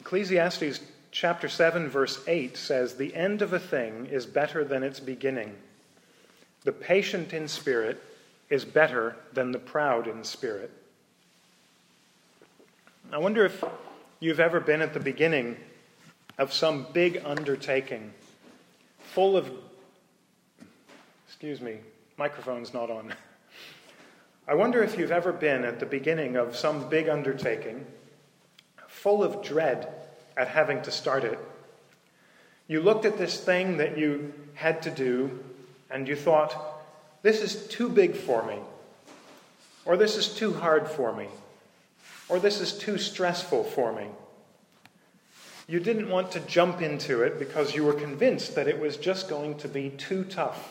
Ecclesiastes chapter 7, verse 8 says, "The end of a thing is better than its beginning. The patient in spirit is better than the proud in spirit." I wonder if you've ever been at the beginning of some big undertaking, full of... microphone's not on. I wonder if you've ever been at the beginning of some big undertaking, full of dread at having to start it. You looked at this thing that you had to do, and you thought, this is too big for me, or this is too hard for me, or this is too stressful for me. You didn't want to jump into it because you were convinced that it was just going to be too tough.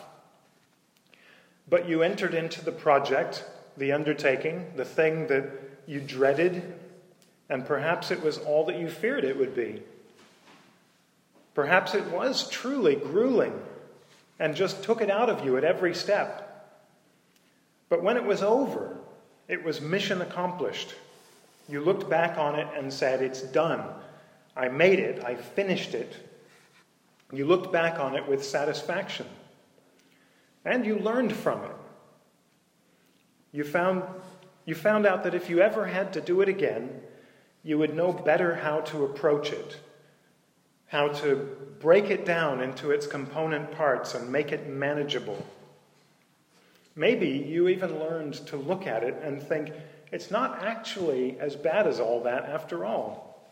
But you entered into the project, the undertaking, the thing that you dreaded, and perhaps it was all that you feared it would be. Perhaps it was truly grueling and just took it out of you at every step. But when it was over, it was mission accomplished. You looked back on it and said, "It's done. I made it. I finished it." You looked back on it with satisfaction. And you learned from it. You found out that if you ever had to do it again, you would know better how to approach it, how to break it down into its component parts and make it manageable. Maybe you even learned to look at it and think, it's not actually as bad as all that after all.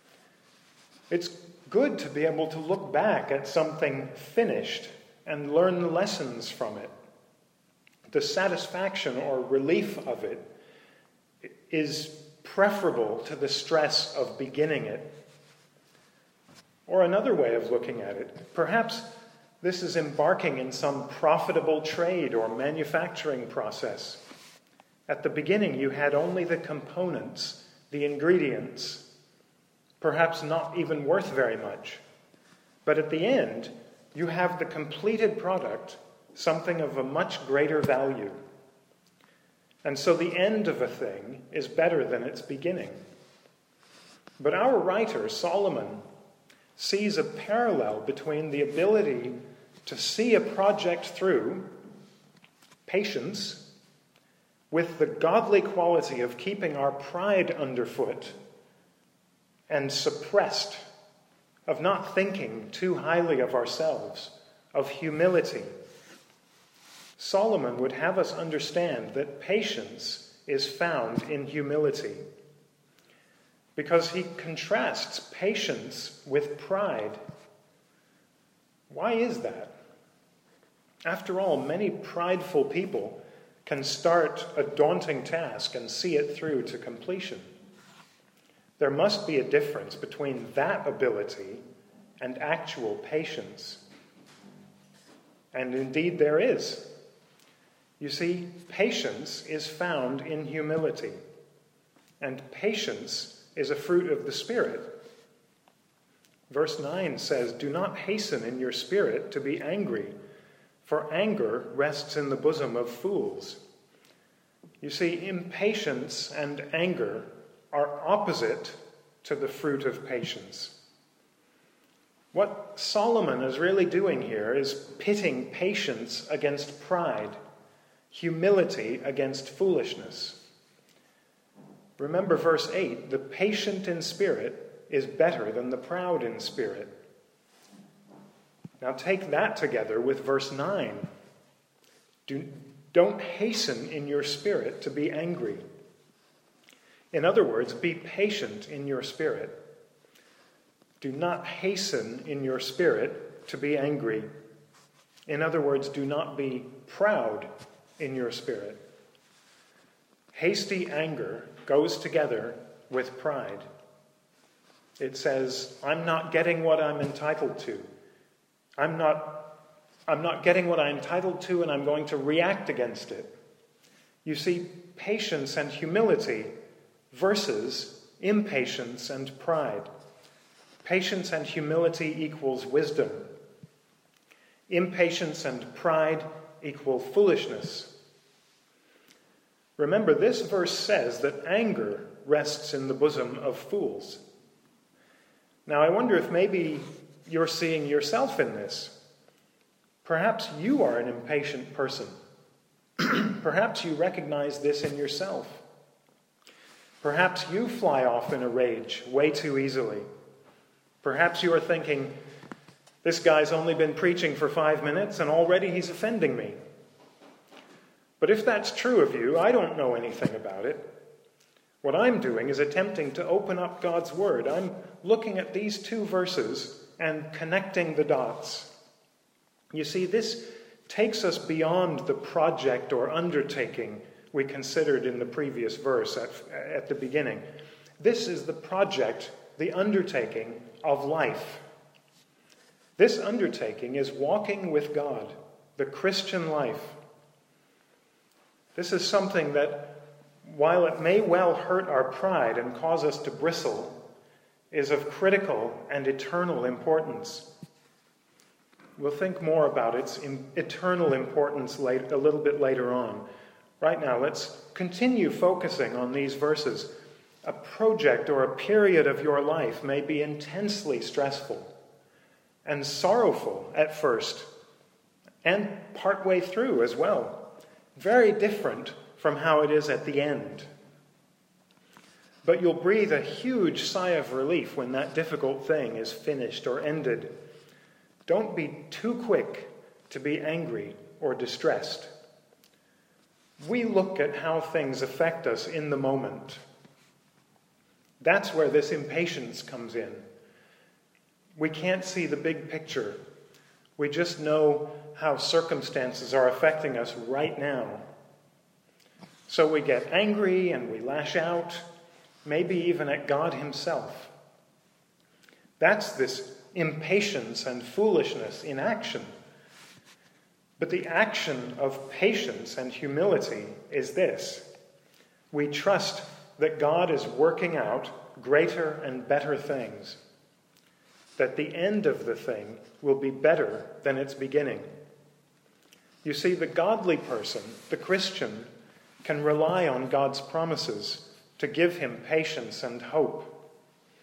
It's good to be able to look back at something finished and learn the lessons from it. The satisfaction or relief of it is preferable to the stress of beginning it. Or another way of looking at it, perhaps this is embarking in some profitable trade or manufacturing process. At the beginning, you had only the components, the ingredients, perhaps not even worth very much. But at the end, you have the completed product, something of a much greater value. And so the end of a thing is better than its beginning. But our writer, Solomon, sees a parallel between the ability to see a project through, patience, with the godly quality of keeping our pride underfoot and suppressed, of not thinking too highly of ourselves, of humility. Solomon would have us understand that patience is found in humility, because he contrasts patience with pride. Why is that? After all, many prideful people can start a daunting task and see it through to completion. There must be a difference between that ability and actual patience. And indeed there is. You see, patience is found in humility, and patience is a fruit of the Spirit. Verse 9 says, "Do not hasten in your spirit to be angry, for anger rests in the bosom of fools." You see, impatience and anger are opposite to the fruit of patience. What Solomon is really doing here is pitting patience against pride, humility against foolishness. Remember verse 8, "The patient in spirit is better than the proud in spirit." Now take that together with verse 9. Don't hasten in your spirit to be angry. In other words, be patient in your spirit. Do not hasten in your spirit to be angry. In other words, do not be proud in your spirit. Hasty anger goes together with pride. It says, I'm not getting what I'm entitled to. I'm not getting what I'm entitled to, and I'm going to react against it. You see, patience and humility versus impatience and pride. Patience and humility equals wisdom. Impatience and pride equal foolishness. Remember, this verse says that anger rests in the bosom of fools. Now, I wonder if maybe you're seeing yourself in this. Perhaps you are an impatient person. Perhaps you recognize this in yourself. Perhaps you fly off in a rage way too easily. Perhaps you are thinking, this guy's only been preaching for 5 minutes and already he's offending me. But if that's true of you, I don't know anything about it. What I'm doing is attempting to open up God's Word. I'm looking at these 2 verses and connecting the dots. You see, this takes us beyond the project or undertaking we considered in the previous verse at the beginning. This is the project, the undertaking of life. This undertaking is walking with God, the Christian life. This is something that, while it may well hurt our pride and cause us to bristle, is of critical and eternal importance. We'll think more about its eternal importance a little bit later on. Right now, let's continue focusing on these verses. A project or a period of your life may be intensely stressful and sorrowful at first, and partway through as well. Very different from how it is at the end. But you'll breathe a huge sigh of relief when that difficult thing is finished or ended. Don't be too quick to be angry or distressed. We look at how things affect us in the moment. That's where this impatience comes in. We can't see the big picture. We just know how circumstances are affecting us right now. So we get angry and we lash out, maybe even at God himself. That's this impatience and foolishness in action. But the action of patience and humility is this: we trust that God is working out greater and better things, that the end of the thing will be better than its beginning. You see, the godly person, the Christian, can rely on God's promises to give him patience and hope.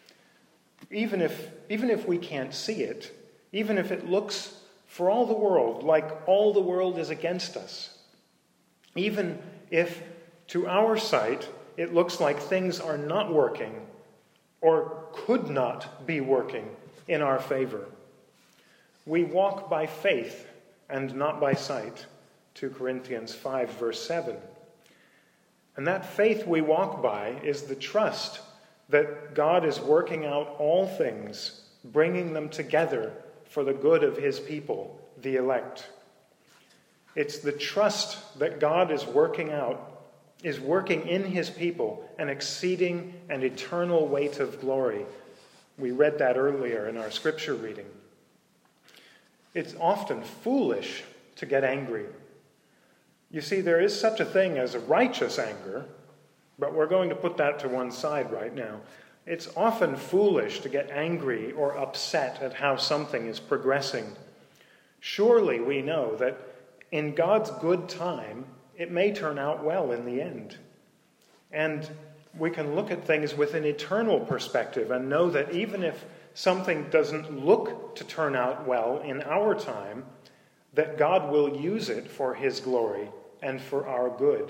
Even if we can't see it, even if it looks for all the world like all the world is against us, even if to our sight it looks like things are not working or could not be working in our favor, we walk by faith and not by sight. 2 Corinthians 5 verse 7. And that faith we walk by is the trust that God is working out all things, bringing them together for the good of his people, the elect. It's the trust that God is working in his people an exceeding and eternal weight of glory. We read that earlier in our scripture reading. It's often foolish to get angry. You see, there is such a thing as a righteous anger, but we're going to put that to one side right now. It's often foolish to get angry or upset at how something is progressing. Surely we know that in God's good time, it may turn out well in the end. And we can look at things with an eternal perspective and know that even if something doesn't look to turn out well in our time, that God will use it for his glory and for our good.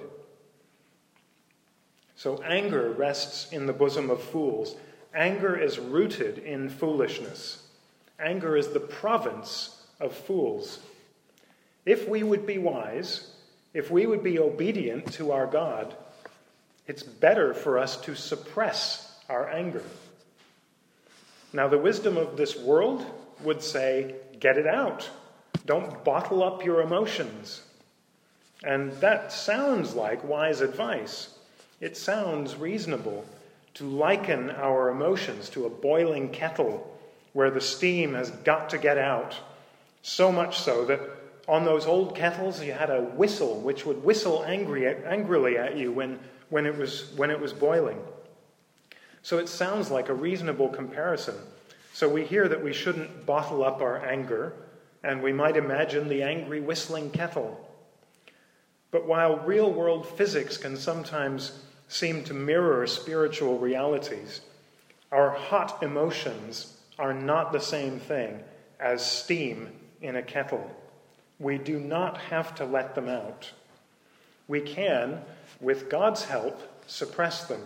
So anger rests in the bosom of fools. Anger is rooted in foolishness. Anger is the province of fools. If we would be wise, if we would be obedient to our God, it's better for us to suppress our anger. Now, the wisdom of this world would say, get it out. Don't bottle up your emotions. And that sounds like wise advice. It sounds reasonable to liken our emotions to a boiling kettle where the steam has got to get out. So much so that on those old kettles you had a whistle which would whistle angrily at you when it was boiling. So it sounds like a reasonable comparison. So we hear that we shouldn't bottle up our anger, and we might imagine the angry whistling kettle. But while real-world physics can sometimes seem to mirror spiritual realities, our hot emotions are not the same thing as steam in a kettle. We do not have to let them out. We can, with God's help, suppress them.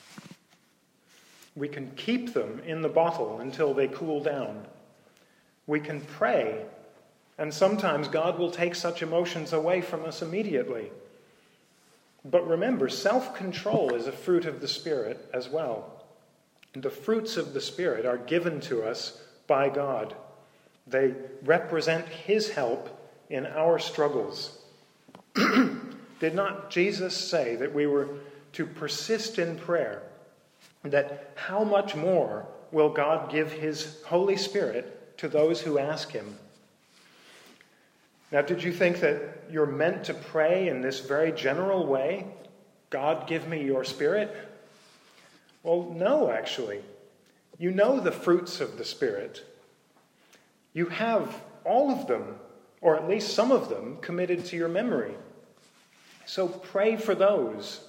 We can keep them in the bottle until they cool down. We can pray, and sometimes God will take such emotions away from us immediately. But remember, self-control is a fruit of the Spirit as well. The fruits of the Spirit are given to us by God. They represent His help in our struggles. Did not Jesus say that we were to persist in prayer? That how much more will God give His Holy Spirit to those who ask Him? Now, did you think that you're meant to pray in this very general way? God, give me your Spirit? Well, no, actually. You know the fruits of the Spirit. You have all of them, or at least some of them, committed to your memory. So pray for those.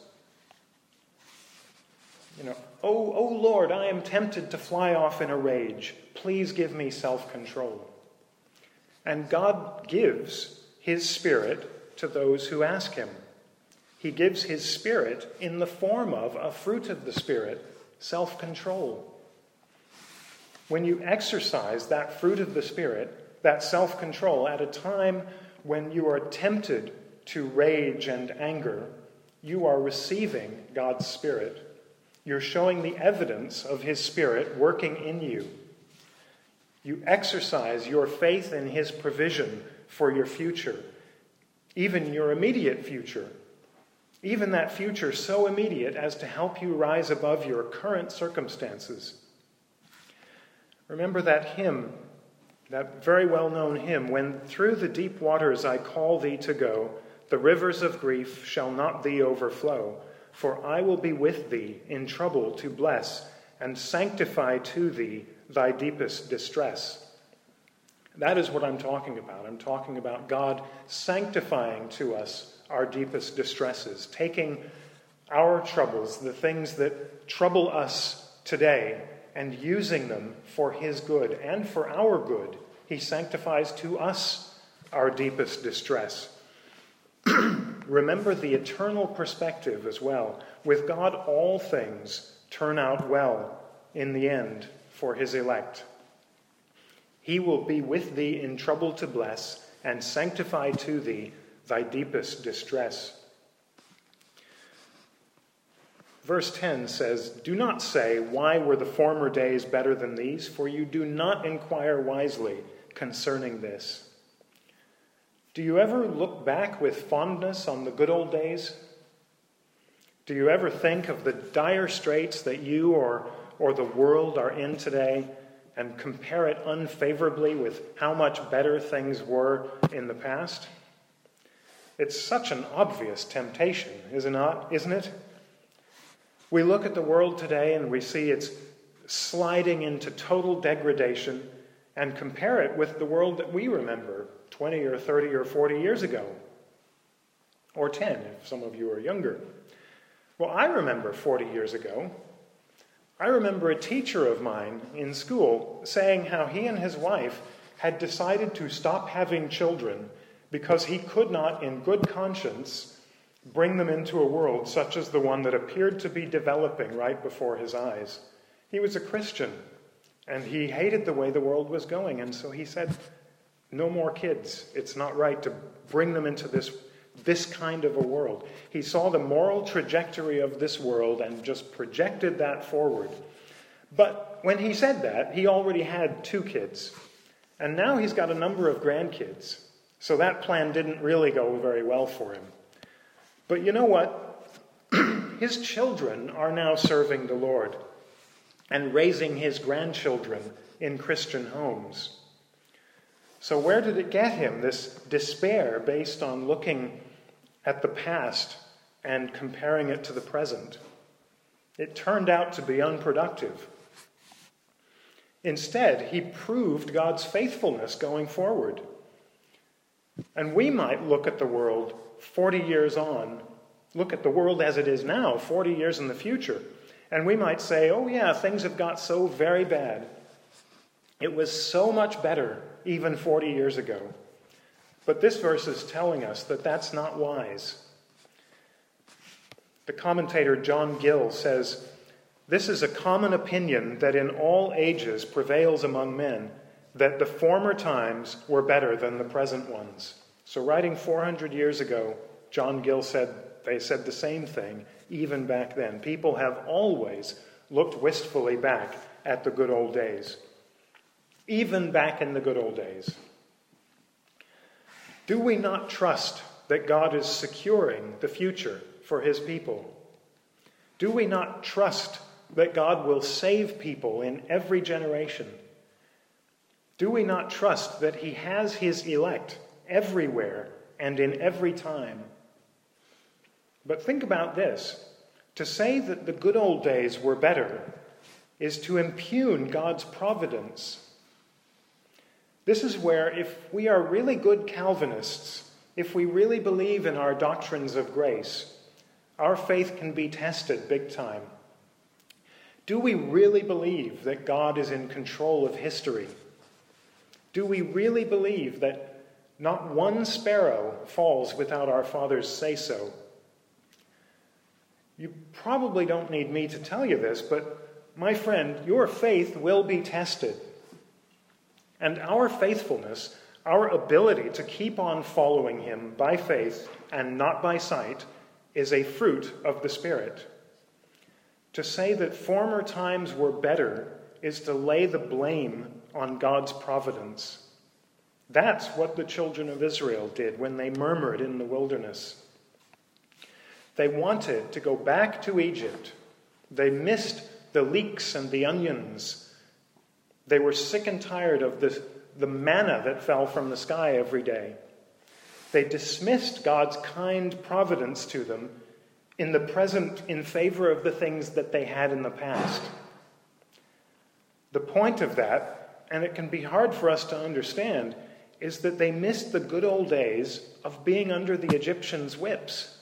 Oh Lord, I am tempted to fly off in a rage. Please give me self-control. And God gives His Spirit to those who ask Him. He gives His Spirit in the form of a fruit of the Spirit, self-control. When you exercise that fruit of the Spirit, that self-control, at a time when you are tempted to rage and anger, you are receiving God's Spirit. You're showing the evidence of His Spirit working in you. You exercise your faith in His provision for your future, even your immediate future, even that future so immediate as to help you rise above your current circumstances. Remember that hymn, that very well-known hymn, "When through the deep waters I call thee to go, the rivers of grief shall not thee overflow. For I will be with thee in trouble to bless and sanctify to thee thy deepest distress." That is what I'm talking about. I'm talking about God sanctifying to us our deepest distresses, taking our troubles, the things that trouble us today, and using them for His good and for our good. He sanctifies to us our deepest distress. Remember the eternal perspective as well. With God, all things turn out well in the end for His elect. He will be with thee in trouble to bless and sanctify to thee thy deepest distress. Verse 10 says, "Do not say, why were the former days better than these? For you do not inquire wisely concerning this." Do you ever look back with fondness on the good old days? Do you ever think of the dire straits that you or the world are in today and compare it unfavorably with how much better things were in the past? It's such an obvious temptation, isn't it? We look at the world today and we see it's sliding into total degradation and compare it with the world that we remember 20 or 30 or 40 years ago. Or 10, if some of you are younger. Well, I remember 40 years ago. I remember a teacher of mine in school saying how he and his wife had decided to stop having children because he could not, in good conscience, bring them into a world such as the one that appeared to be developing right before his eyes. He was a Christian, and he hated the way the world was going, and so he said, no more kids. It's not right to bring them into this kind of a world. He saw the moral trajectory of this world and just projected that forward. But when he said that, he already had 2 kids, and now he's got a number of grandkids. So that plan didn't really go very well for him. But you know what? His children are now serving the Lord and raising his grandchildren in Christian homes. So where did it get him, this despair based on looking at the past and comparing it to the present? It turned out to be unproductive. Instead, he proved God's faithfulness going forward. And we might look at the world 40 years on, look at the world as it is now, 40 years in the future, and we might say, oh yeah, things have got so very bad. It was so much better even 40 years ago. But this verse is telling us that that's not wise. The commentator John Gill says, "This is a common opinion that in all ages prevails among men, that the former times were better than the present ones." So writing 400 years ago, John Gill said they said the same thing even back then. People have always looked wistfully back at the good old days. Even back in the good old days. Do we not trust that God is securing the future for his people? Do we not trust that God will save people in every generation? Do we not trust that he has his elect everywhere and in every time? But think about this. To say that the good old days were better is to impugn God's providence. This is where, if we are really good Calvinists, if we really believe in our doctrines of grace, our faith can be tested big time. Do we really believe that God is in control of history? Do we really believe that not one sparrow falls without our Father's say-so? You probably don't need me to tell you this, but my friend, your faith will be tested. And our faithfulness, our ability to keep on following him by faith and not by sight, is a fruit of the Spirit. To say that former times were better is to lay the blame on God's providence. That's what the children of Israel did when they murmured in the wilderness. They wanted to go back to Egypt. They missed the leeks and the onions. They were sick and tired of the manna that fell from the sky every day. They dismissed God's kind providence to them in the present in favor of the things that they had in the past. The point of that, and it can be hard for us to understand, is that they missed the good old days of being under the Egyptians' whips.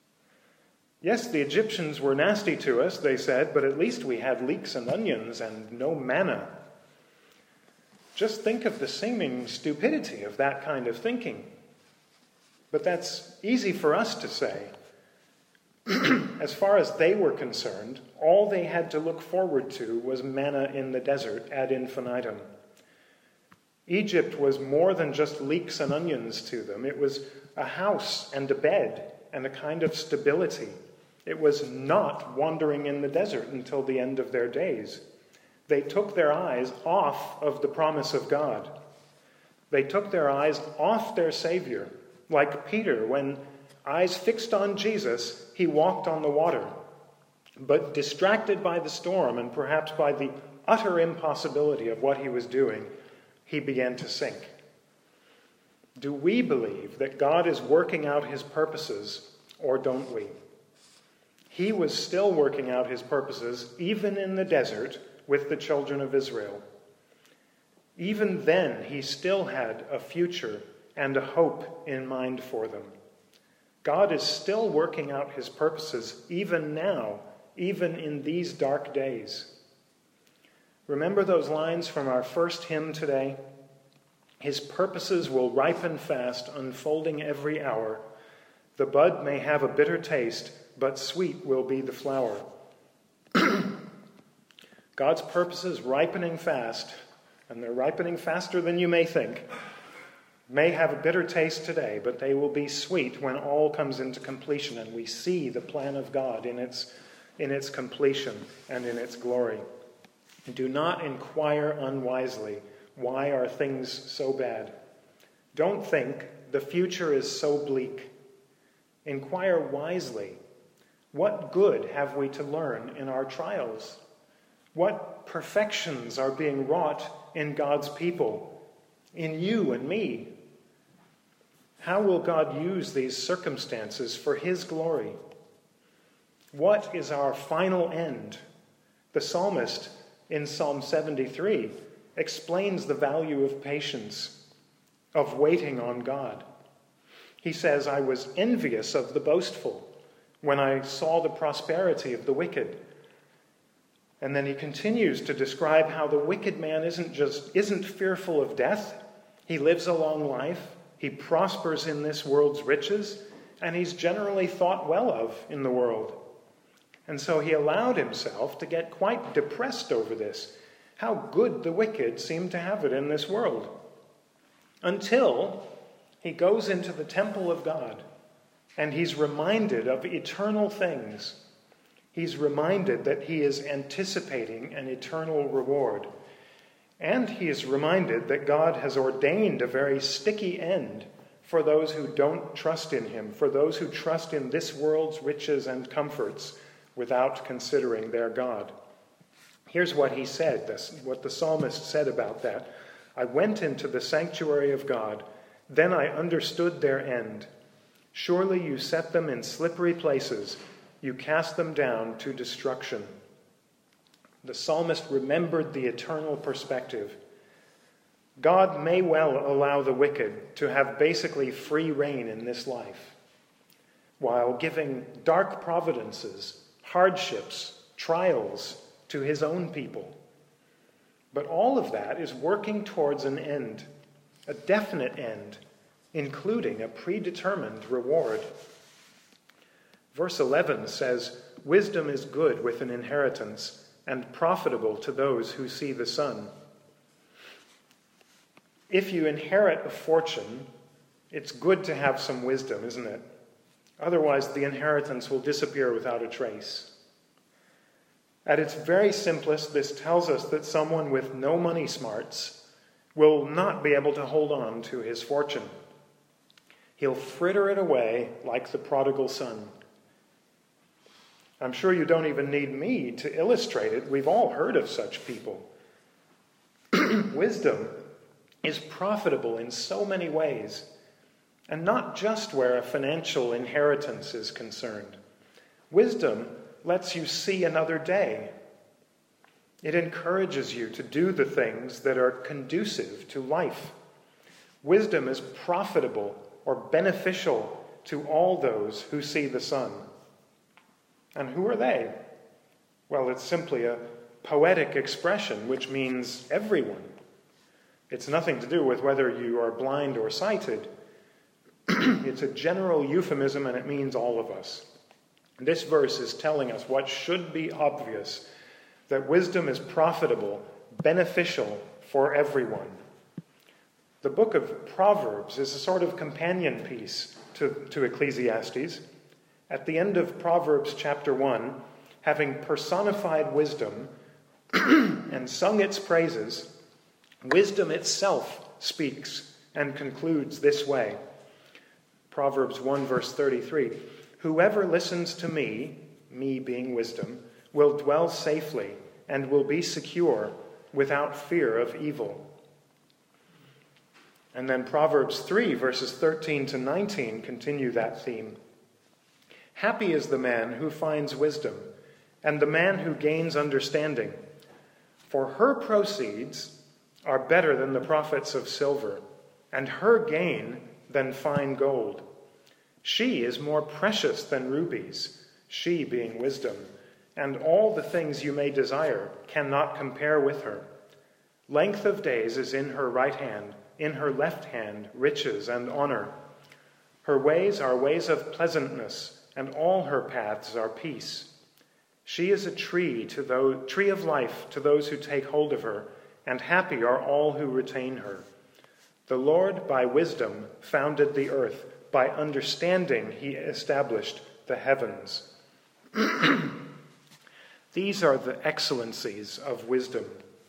Yes, the Egyptians were nasty to us, they said, but at least we had leeks and onions and no manna. Just think of the seeming stupidity of that kind of thinking. But that's easy for us to say. As far as they were concerned, all they had to look forward to was manna in the desert ad infinitum. Egypt was more than just leeks and onions to them. It was a house and a bed and a kind of stability. It was not wandering in the desert until the end of their days. They took their eyes off of the promise of God. They took their eyes off their Savior. Like Peter, when eyes fixed on Jesus, he walked on the water. But distracted by the storm and perhaps by the utter impossibility of what he was doing, he began to sink. Do we believe that God is working out his purposes, or don't we? He was still working out his purposes even in the desert with the children of Israel. Even then, he still had a future and a hope in mind for them. God is still working out his purposes even now, even in these dark days. Remember those lines from our first hymn today? His purposes will ripen fast, unfolding every hour. The bud may have a bitter taste, but sweet will be the flower. God's purposes ripening fast, and they're ripening faster than you may think, may have a bitter taste today, but they will be sweet when all comes into completion and we see the plan of God in its completion and in its glory. Do not inquire unwisely, why are things so bad? Don't think the future is so bleak. Inquire wisely. What good have we to learn in our trials? What perfections are being wrought in God's people, in you and me? How will God use these circumstances for his glory? What is our final end? The psalmist in Psalm 73 explains the value of patience, of waiting on God. He says, I was envious of the boastful when I saw the prosperity of the wicked. And then he continues to describe how the wicked man isn't fearful of death. He lives a long life. He prospers in this world's riches, and he's generally thought well of in the world. And so he allowed himself to get quite depressed over this, how good the wicked seem to have it in this world. Until he goes into the temple of God, and he's reminded of eternal things. He's reminded that he is anticipating an eternal reward. And he is reminded that God has ordained a very sticky end for those who don't trust in him, for those who trust in this world's riches and comforts without considering their God. Here's what he said, what the psalmist said about that. I went into the sanctuary of God, then I understood their end. Surely you set them in slippery places, you cast them down to destruction. The psalmist remembered the eternal perspective. God may well allow the wicked to have basically free rein in this life, while giving dark providences, hardships, trials to his own people. But all of that is working towards an end, a definite end, including a predetermined reward. Verse 11 says, wisdom is good with an inheritance and profitable to those who see the sun. If you inherit a fortune, it's good to have some wisdom, isn't it? Otherwise, the inheritance will disappear without a trace. At its very simplest, this tells us that someone with no money smarts will not be able to hold on to his fortune. He'll fritter it away like the prodigal son. I'm sure you don't even need me to illustrate it. We've all heard of such people. Wisdom is profitable in so many ways, and not just where a financial inheritance is concerned. Wisdom lets you see another day. It encourages you to do the things that are conducive to life. Wisdom is profitable or beneficial to all those who see the sun. And who are they? Well, it's simply a poetic expression, which means everyone. It's nothing to do with whether you are blind or sighted. It's a general euphemism, and it means all of us. This verse is telling us what should be obvious, that wisdom is profitable, beneficial for everyone. The book of Proverbs is a sort of companion piece to Ecclesiastes. At the end of Proverbs chapter 1, having personified wisdom and sung its praises, wisdom itself speaks and concludes this way. Proverbs 1 verse 33, whoever listens to me being wisdom, will dwell safely and will be secure without fear of evil. And then Proverbs 3 verses 13 to 19 continue that theme. Happy is the man who finds wisdom, and the man who gains understanding. For her proceeds are better than the profits of silver, and her gain than fine gold. She is more precious than rubies, she being wisdom, and all the things you may desire cannot compare with her. Length of days is in her right hand, in her left hand riches and honor. Her ways are ways of pleasantness, and all her paths are peace. She is a tree of life to those who take hold of her, and happy are all who retain her. The Lord by wisdom founded the earth, by understanding he established the heavens. These are the excellencies of wisdom.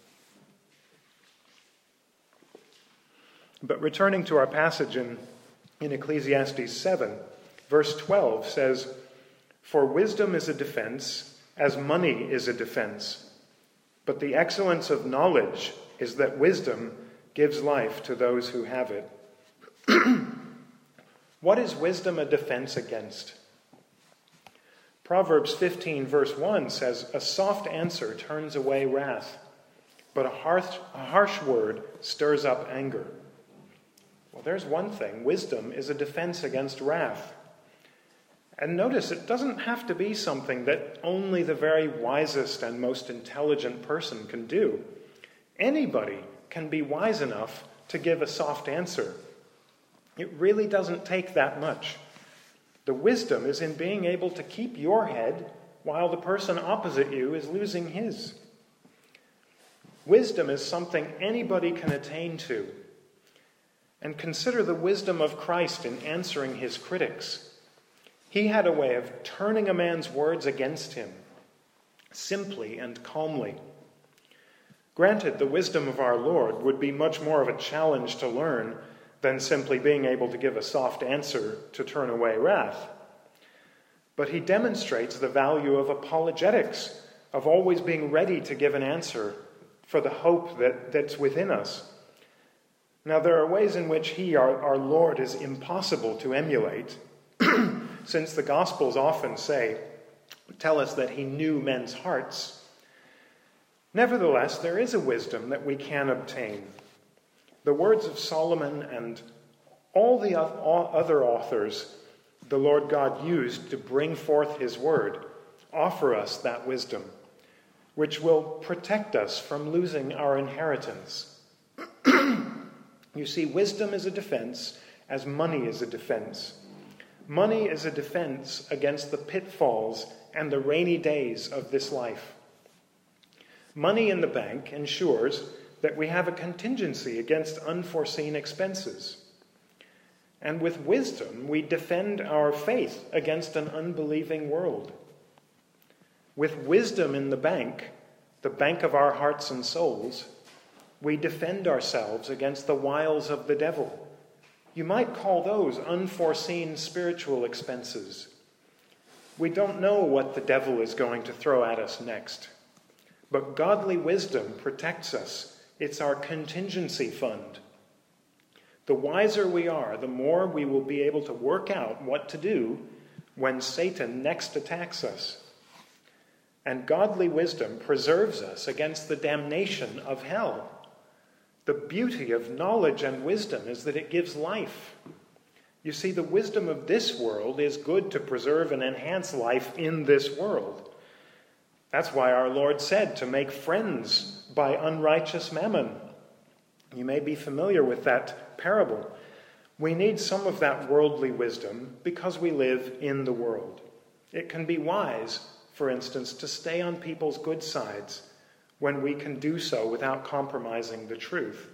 But returning to our passage in Ecclesiastes 7, verse 12 says, for wisdom is a defense, as money is a defense. But the excellence of knowledge is that wisdom gives life to those who have it. What is wisdom a defense against? Proverbs 15 verse 1 says, a soft answer turns away wrath, but a harsh word stirs up anger. Well, there's one thing. Wisdom is a defense against wrath. And notice, it doesn't have to be something that only the very wisest and most intelligent person can do. Anybody can be wise enough to give a soft answer. It really doesn't take that much. The wisdom is in being able to keep your head while the person opposite you is losing his. Wisdom is something anybody can attain to. And consider the wisdom of Christ in answering his critics. He had a way of turning a man's words against him, simply and calmly. Granted, the wisdom of our Lord would be much more of a challenge to learn than simply being able to give a soft answer to turn away wrath. But he demonstrates the value of apologetics, of always being ready to give an answer for the hope that's within us. Now, there are ways in which our Lord, is impossible to emulate, since the Gospels often tell us that he knew men's hearts. Nevertheless, there is a wisdom that we can obtain. The words of Solomon and all the other authors the Lord God used to bring forth his word offer us that wisdom, which will protect us from losing our inheritance. You see, wisdom is a defense as money is a defense. Money is a defense against the pitfalls and the rainy days of this life. Money in the bank ensures that we have a contingency against unforeseen expenses. And with wisdom, we defend our faith against an unbelieving world. With wisdom in the bank of our hearts and souls, we defend ourselves against the wiles of the devil. You might call those unforeseen spiritual expenses. We don't know what the devil is going to throw at us next. But godly wisdom protects us. It's our contingency fund. The wiser we are, the more we will be able to work out what to do when Satan next attacks us. And godly wisdom preserves us against the damnation of hell. The beauty of knowledge and wisdom is that it gives life. You see, the wisdom of this world is good to preserve and enhance life in this world. That's why our Lord said to make friends by unrighteous mammon. You may be familiar with that parable. We need some of that worldly wisdom because we live in the world. It can be wise, for instance, to stay on people's good sides when we can do so without compromising the truth.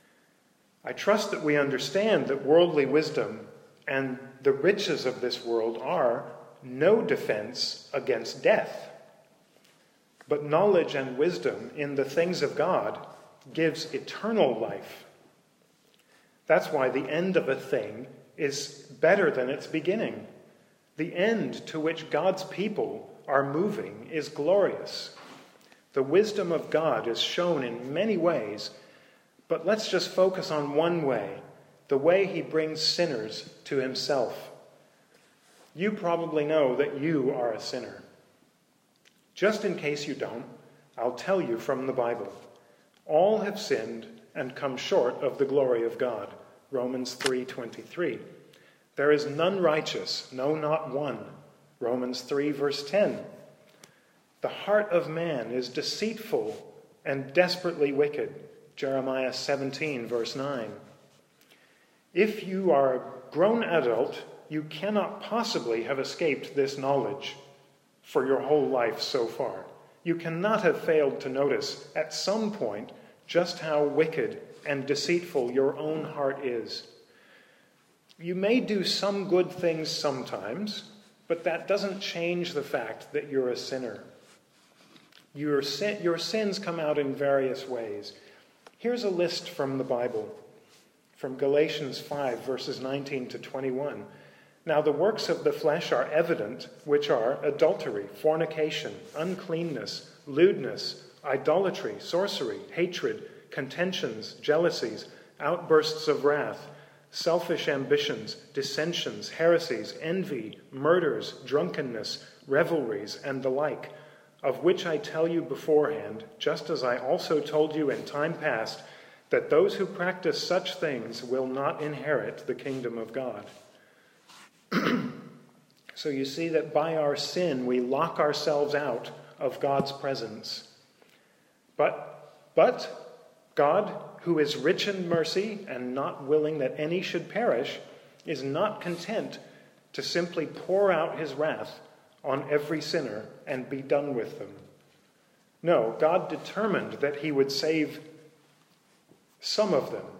I trust that we understand that worldly wisdom and the riches of this world are no defense against death. But knowledge and wisdom in the things of God gives eternal life. That's why the end of a thing is better than its beginning. The end to which God's people are moving is glorious. The wisdom of God is shown in many ways, but let's just focus on one way, the way he brings sinners to himself. You probably know that you are a sinner. Just in case you don't, I'll tell you from the Bible. All have sinned and come short of the glory of God. Romans 3:23. There is none righteous, no, not one. Romans 3 verse 10. The heart of man is deceitful and desperately wicked. Jeremiah 17 verse 9. If you are a grown adult, you cannot possibly have escaped this knowledge for your whole life so far. You cannot have failed to notice at some point just how wicked and deceitful your own heart is. You may do some good things sometimes, but that doesn't change the fact that you're a sinner. Your sins come out in various ways. Here's a list from the Bible, from Galatians 5, verses 19 to 21. Now the works of the flesh are evident, which are adultery, fornication, uncleanness, lewdness, idolatry, sorcery, hatred, contentions, jealousies, outbursts of wrath, selfish ambitions, dissensions, heresies, envy, murders, drunkenness, revelries, and the like, of which I tell you beforehand, just as I also told you in time past, that those who practice such things will not inherit the kingdom of God. So you see that by our sin, we lock ourselves out of God's presence. But God, who is rich in mercy and not willing that any should perish, is not content to simply pour out his wrath on every sinner and be done with them. No, God determined that he would save some of them.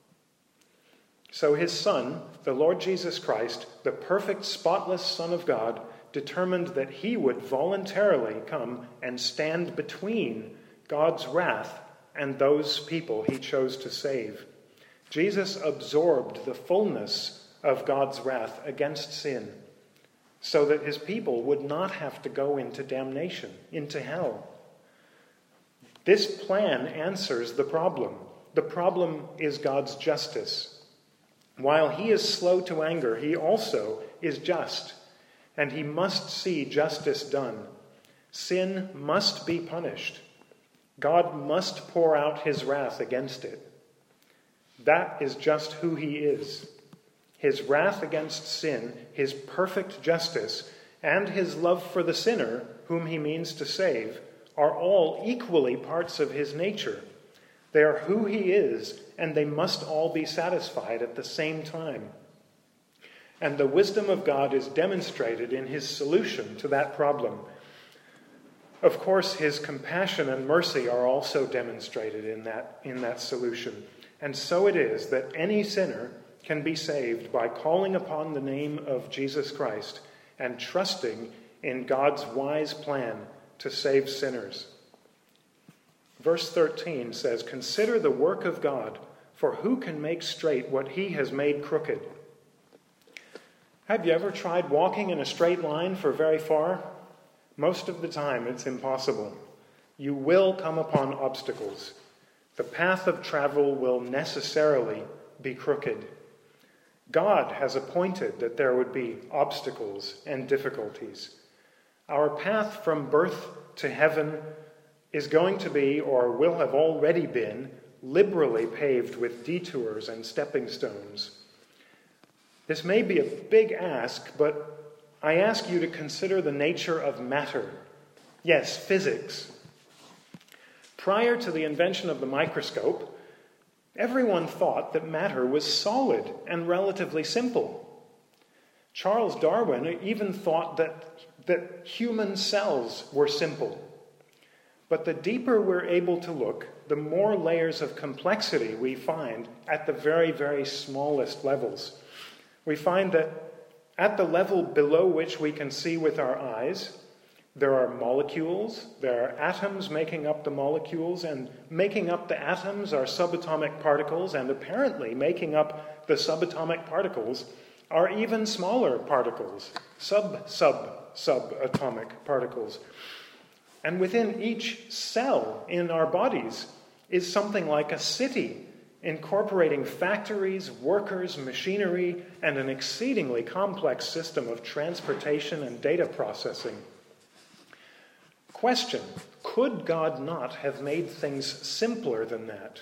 So his Son, the Lord Jesus Christ, the perfect, spotless Son of God, determined that he would voluntarily come and stand between God's wrath and those people he chose to save. Jesus absorbed the fullness of God's wrath against sin, so that his people would not have to go into damnation, into hell. This plan answers the problem. The problem is God's justice. While he is slow to anger, he also is just, and he must see justice done. Sin must be punished. God must pour out his wrath against it. That is just who he is. His wrath against sin, his perfect justice, and his love for the sinner, whom he means to save, are all equally parts of his nature. They are who he is, and they must all be satisfied at the same time. And the wisdom of God is demonstrated in his solution to that problem. Of course, his compassion and mercy are also demonstrated in that solution. And so it is that any sinner can be saved by calling upon the name of Jesus Christ and trusting in God's wise plan to save sinners. Verse 13 says, "Consider the work of God, for who can make straight what he has made crooked?" Have you ever tried walking in a straight line for very far? Most of the time it's impossible. You will come upon obstacles. The path of travel will necessarily be crooked. God has appointed that there would be obstacles and difficulties. Our path from birth to heaven is going to be, or will have already been, liberally paved with detours and stepping stones. This may be a big ask, but I ask you to consider the nature of matter. Yes, physics. Prior to the invention of the microscope, everyone thought that matter was solid and relatively simple. Charles Darwin even thought that human cells were simple. But the deeper we're able to look, the more layers of complexity we find at the very, very smallest levels. We find that at the level below which we can see with our eyes, there are molecules, there are atoms making up the molecules, and making up the atoms are subatomic particles, and apparently making up the subatomic particles are even smaller particles, subatomic particles. And within each cell in our bodies is something like a city, incorporating factories, workers, machinery, and an exceedingly complex system of transportation and data processing. Question: could God not have made things simpler than that?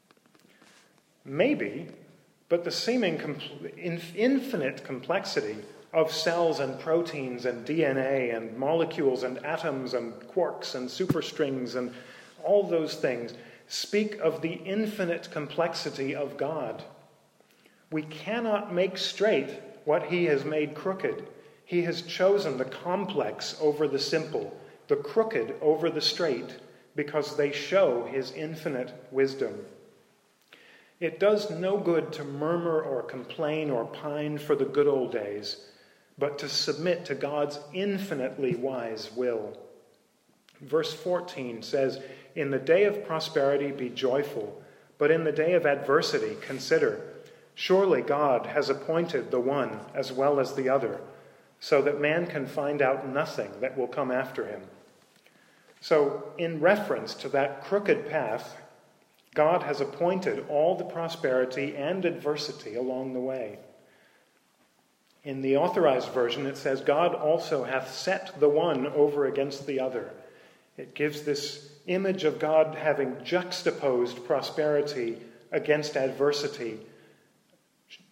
Maybe, but the seeming infinite complexity of cells and proteins and DNA and molecules and atoms and quarks and superstrings and all those things speak of the infinite complexity of God. We cannot make straight what he has made crooked. He has chosen the complex over the simple, the crooked over the straight, because they show his infinite wisdom. It does no good to murmur or complain or pine for the good old days, but to submit to God's infinitely wise will. Verse 14 says, "In the day of prosperity be joyful, but in the day of adversity consider, surely God has appointed the one as well as the other, so that man can find out nothing that will come after him." So, in reference to that crooked path, God has appointed all the prosperity and adversity along the way. In the Authorized Version, it says, "God also hath set the one over against the other." It gives this image of God having juxtaposed prosperity against adversity,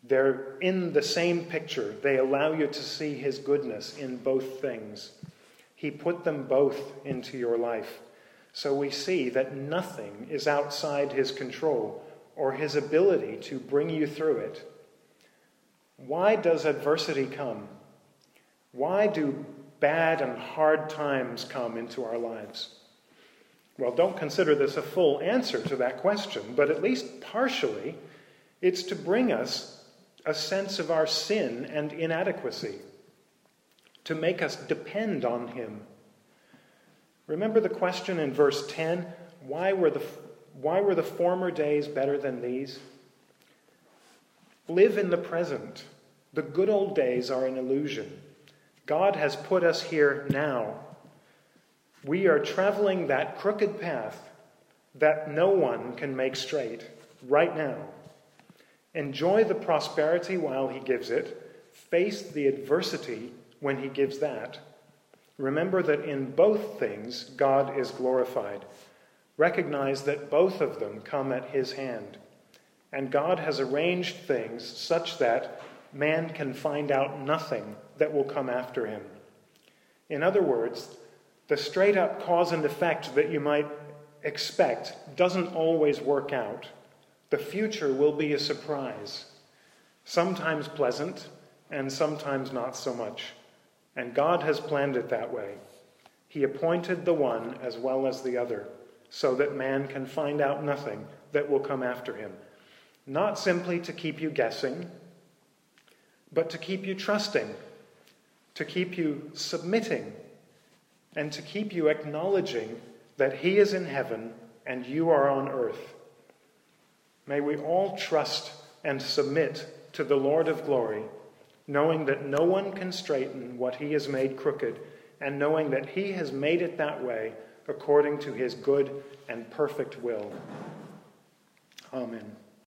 They're in the same picture. They allow you to see his goodness in both things. He put them both into your life. So we see that nothing is outside his control or his ability to bring you through it. Why does adversity come? Why do bad and hard times come into our lives? Well, don't consider this a full answer to that question, but at least partially, it's to bring us a sense of our sin and inadequacy, to make us depend on him. Remember the question in verse 10, why were the former days better than these? Live in the present. The good old days are an illusion. God has put us here now. We are traveling that crooked path that no one can make straight right now. Enjoy the prosperity while he gives it. Face the adversity when he gives that. Remember that in both things, God is glorified. Recognize that both of them come at his hand. And God has arranged things such that man can find out nothing that will come after him. In other words, the straight-up cause and effect that you might expect doesn't always work out. The future will be a surprise, sometimes pleasant and sometimes not so much. And God has planned it that way. He appointed the one as well as the other, so that man can find out nothing that will come after him. Not simply to keep you guessing, but to keep you trusting, to keep you submitting, and to keep you acknowledging that he is in heaven and you are on earth. May we all trust and submit to the Lord of glory, knowing that no one can straighten what he has made crooked, and knowing that he has made it that way according to his good and perfect will. Amen.